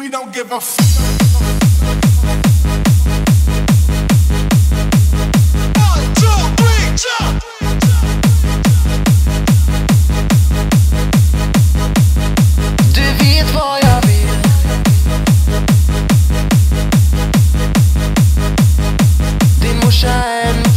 We don't give a f. One, two, three, jump. Du vet vad jag vill. Din morsa är en.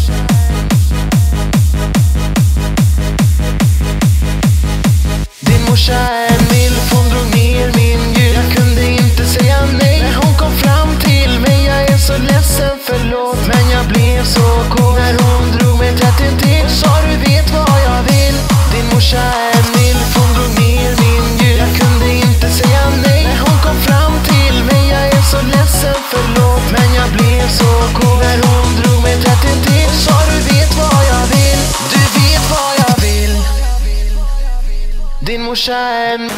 Din morsa är en milf, hon drog ner min jul. Jag kunde inte säga nej när hon kom fram till mig. Jag är så ledsen, förlåt, men jag blev så cool när hon drog mig tätt intill. Sa du vet vad jag vill. Din morsa är en milf, hon drog ner min jul. Jag kunde inte säga nej när hon kom fram till mig. Jag är så ledsen, förlåt, men jag blev så cool när hon drog mig tätt intill. Sa du vet vad jag vill. Du vet vad jag vill. Din morsa är en.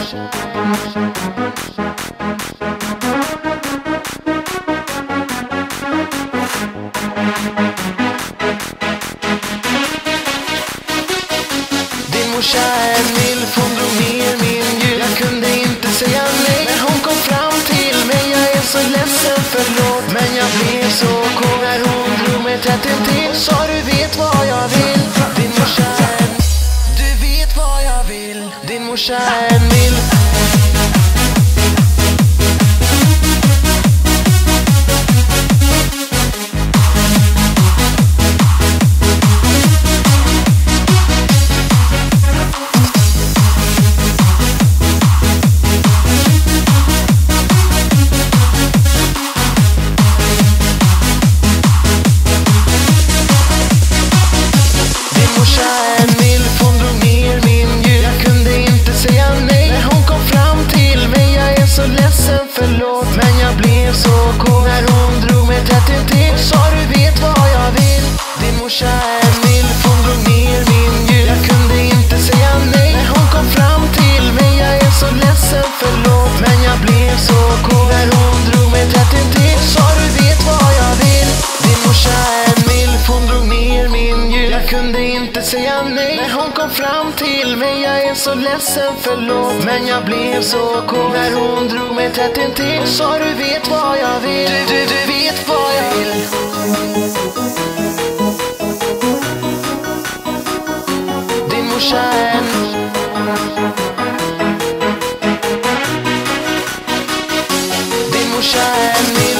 Din morsa är en milf, hon drog ner min jul. Jag kunde inte säga nej när hon kom fram till mig. Jag är så ledsen, förlåt, men jag blev så cool när hon drog mig tätt intill. Sa du vet vad jag vill. Din morsa är en. Du vet vad jag vill. Din morsa är en milf. Förlåt, men jag blev så cool när hon drog mig tätt intill. Sa du vet vad jag vill. Din morsa är en milf, hon drog ner min jul. Jag kunde inte säga nej när hon kom fram till mig. Jag är så ledsen, förlåt, men jag blev så cool när hon drog mig tätt intill. Sa du vet vad jag vill. Din morsa är en milf, hon drog ner min jul. Jag kunde inte säga nej när hon kom fram till mig. Jag är så ledsen, förlåt, men jag blev så cool när hon drog mig tätt intill. Sa du vet vad jag vill. Du vet vad jag vill. Din morsa är en. Din morsa är en.